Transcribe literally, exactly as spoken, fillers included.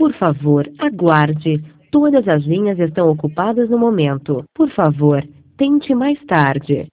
Por favor, aguarde. Todas as linhas estão ocupadas no momento. Por favor, tente mais tarde.